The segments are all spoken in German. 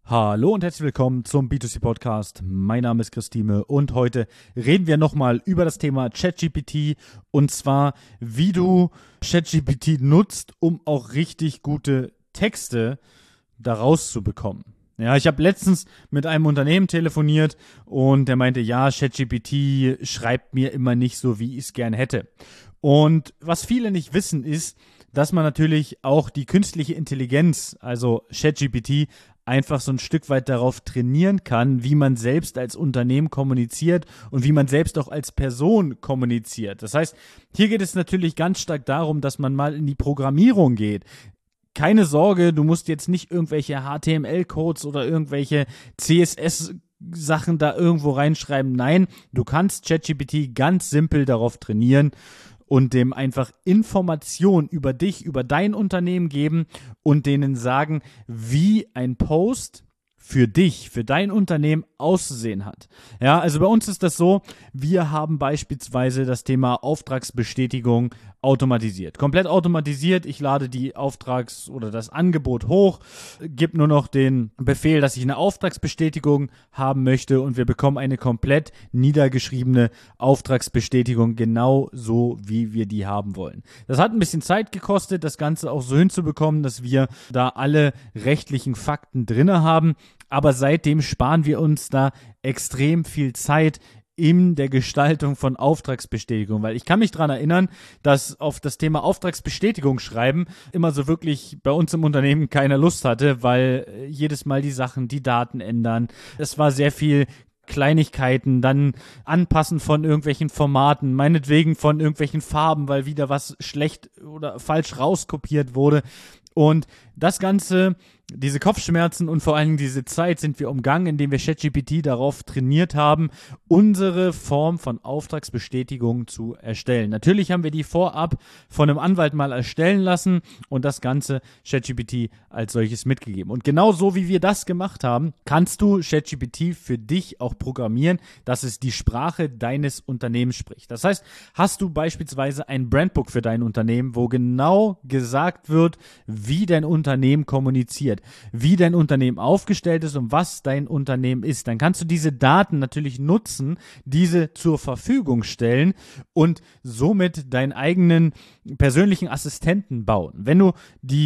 Hallo und herzlich willkommen zum B2C-Podcast. Mein Name ist Christine und heute reden wir nochmal über das Thema ChatGPT und zwar, wie du ChatGPT nutzt, um auch richtig gute Texte daraus zu bekommen. Ja, ich habe letztens mit einem Unternehmen telefoniert und der meinte, ja, ChatGPT schreibt mir immer nicht so, wie ich es gern hätte. Und was viele nicht wissen ist, dass man natürlich auch die künstliche Intelligenz, also ChatGPT, einfach so ein Stück weit darauf trainieren kann, wie man selbst als Unternehmen kommuniziert und wie man selbst auch als Person kommuniziert. Das heißt, hier geht es natürlich ganz stark darum, dass man mal in die Programmierung geht. Keine Sorge, du musst jetzt nicht irgendwelche HTML-Codes oder irgendwelche CSS-Sachen da irgendwo reinschreiben. Nein, du kannst ChatGPT ganz simpel darauf trainieren und dem einfach Informationen über dich, über dein Unternehmen geben und denen sagen, wie ein Post für dich, für dein Unternehmen auszusehen hat. Ja, also bei uns ist das so, wir haben beispielsweise das Thema Auftragsbestätigung automatisiert. Komplett automatisiert. Ich lade die oder das Angebot hoch, gebe nur noch den Befehl, dass ich eine Auftragsbestätigung haben möchte und wir bekommen eine komplett niedergeschriebene Auftragsbestätigung, genau so, wie wir die haben wollen. Das hat ein bisschen Zeit gekostet, das Ganze auch so hinzubekommen, dass wir da alle rechtlichen Fakten drinne haben. Aber seitdem sparen wir uns da extrem viel Zeit in der Gestaltung von Auftragsbestätigung, weil ich kann mich daran erinnern, dass auf das Thema Auftragsbestätigung schreiben immer so wirklich bei uns im Unternehmen keiner Lust hatte, weil jedes Mal die Daten ändern. Es war sehr viel Kleinigkeiten, dann Anpassen von irgendwelchen Formaten, meinetwegen von irgendwelchen Farben, weil wieder was schlecht oder falsch rauskopiert wurde. Und das Ganze, diese Kopfschmerzen und vor allen Dingen diese Zeit sind wir umgangen, indem wir ChatGPT darauf trainiert haben, unsere Form von Auftragsbestätigung zu erstellen. Natürlich haben wir die vorab von einem Anwalt mal erstellen lassen und das Ganze ChatGPT als solches mitgegeben. Und genau so, wie wir das gemacht haben, kannst du ChatGPT für dich auch programmieren, dass es die Sprache deines Unternehmens spricht. Das heißt, hast du beispielsweise ein Brandbook für dein Unternehmen, wo genau gesagt wird, wie dein Unternehmen kommuniziert, wie dein Unternehmen aufgestellt ist und was dein Unternehmen ist, dann kannst du diese Daten natürlich nutzen, diese zur Verfügung stellen und somit deinen eigenen persönlichen Assistenten bauen. Wenn du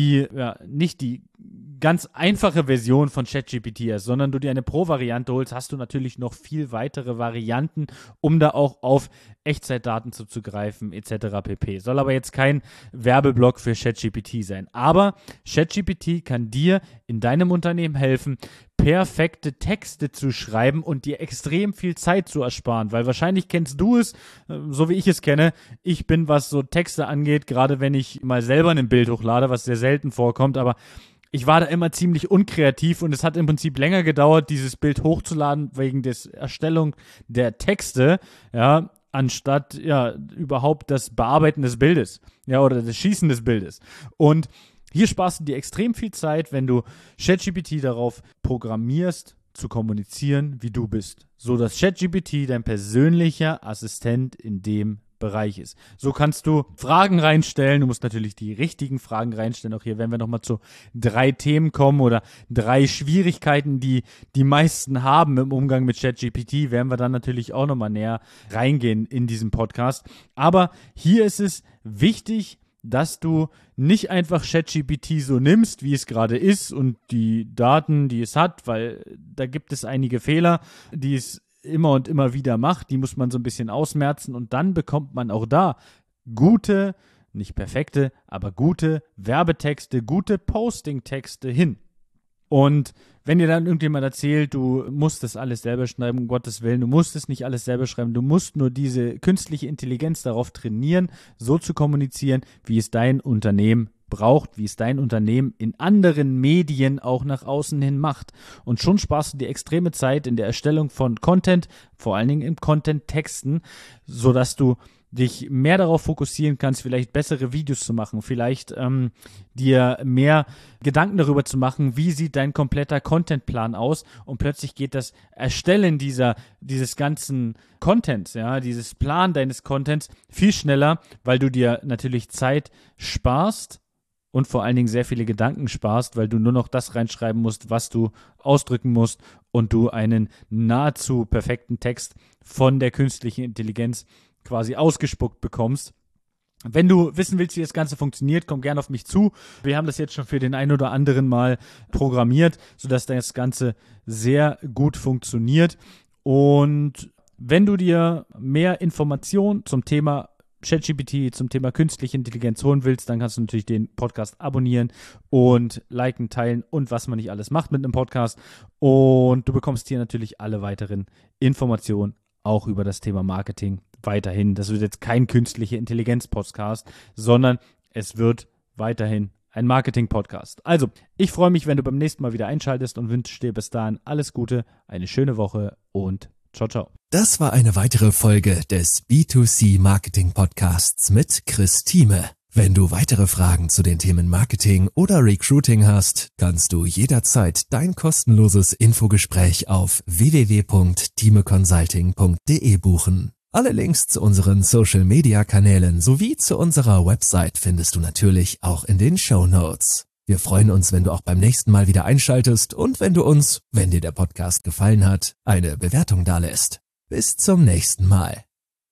nicht die ganz einfache Version von ChatGPT hast, sondern du dir eine Pro-Variante holst, hast du natürlich noch viel weitere Varianten, um da auch auf Echtzeitdaten zuzugreifen, etc. pp. Soll aber jetzt kein Werbeblock für ChatGPT sein. Aber ChatGPT kann dir in deinem Unternehmen helfen, perfekte Texte zu schreiben und dir extrem viel Zeit zu ersparen, weil wahrscheinlich kennst du es, so wie ich es kenne. Ich bin, was so Texte angeht, gerade wenn ich mal selber ein Bild hochlade, was sehr selten vorkommt, aber ich war da immer ziemlich unkreativ und es hat im Prinzip länger gedauert, dieses Bild hochzuladen wegen der Erstellung der Texte, ja, anstatt überhaupt das Bearbeiten des Bildes, ja, oder das Schießen des Bildes. Und hier sparst du dir extrem viel Zeit, wenn du ChatGPT darauf programmierst, zu kommunizieren, wie du bist, so dass ChatGPT dein persönlicher Assistent in dem Bereich ist. So kannst du Fragen reinstellen. Du musst natürlich die richtigen Fragen reinstellen. Auch hier werden wir nochmal zu 3 Themen kommen oder 3 Schwierigkeiten, die die meisten haben im Umgang mit ChatGPT. Werden wir dann natürlich auch nochmal näher reingehen in diesem Podcast. Aber hier ist es wichtig, dass du nicht einfach ChatGPT so nimmst, wie es gerade ist und die Daten, die es hat, weil da gibt es einige Fehler, die es immer und immer wieder macht, die muss man so ein bisschen ausmerzen und dann bekommt man auch da gute, nicht perfekte, aber gute Werbetexte, gute Posting-Texte hin. Und wenn dir dann irgendjemand erzählt, du musst das alles selber schreiben, um Gottes Willen, du musst es nicht alles selber schreiben, du musst nur diese künstliche Intelligenz darauf trainieren, so zu kommunizieren, wie es dein Unternehmen braucht, wie es dein Unternehmen in anderen Medien auch nach außen hin macht. Und schon sparst du dir extreme Zeit in der Erstellung von Content, vor allen Dingen im Content-Texten, sodass du dich mehr darauf fokussieren kannst, vielleicht bessere Videos zu machen, vielleicht dir mehr Gedanken darüber zu machen, wie sieht dein kompletter Contentplan aus und plötzlich geht das Erstellen dieses ganzen Contents, ja, dieses Plan deines Contents viel schneller, weil du dir natürlich Zeit sparst und vor allen Dingen sehr viele Gedanken sparst, weil du nur noch das reinschreiben musst, was du ausdrücken musst und du einen nahezu perfekten Text von der künstlichen Intelligenz quasi ausgespuckt bekommst. Wenn du wissen willst, wie das Ganze funktioniert, komm gerne auf mich zu. Wir haben das jetzt schon für den einen oder anderen Mal programmiert, sodass das Ganze sehr gut funktioniert. Und wenn du dir mehr Informationen zum Thema ChatGPT, zum Thema künstliche Intelligenz holen willst, dann kannst du natürlich den Podcast abonnieren und liken, teilen und was man nicht alles macht mit einem Podcast. Und du bekommst hier natürlich alle weiteren Informationen auch über das Thema Marketing weiterhin. Das wird jetzt kein künstliche Intelligenz-Podcast, sondern es wird weiterhin ein Marketing-Podcast. Also, ich freue mich, wenn du beim nächsten Mal wieder einschaltest und wünsche dir bis dahin alles Gute, eine schöne Woche und ciao, ciao. Das war eine weitere Folge des B2C Marketing Podcasts mit Chris Thieme. Wenn du weitere Fragen zu den Themen Marketing oder Recruiting hast, kannst du jederzeit dein kostenloses Infogespräch auf www.thiemeconsulting.de buchen. Alle Links zu unseren Social-Media-Kanälen sowie zu unserer Website findest du natürlich auch in den Shownotes. Wir freuen uns, wenn du auch beim nächsten Mal wieder einschaltest und wenn du uns, wenn dir der Podcast gefallen hat, eine Bewertung dalässt. Bis zum nächsten Mal.